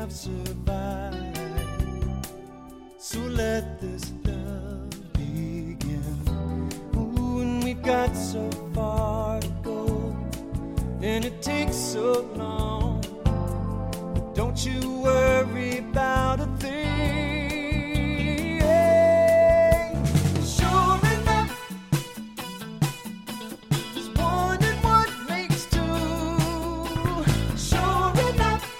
have survived. So let this love begin. Ooh, and we've got so far to go, and it takes so long. But don't you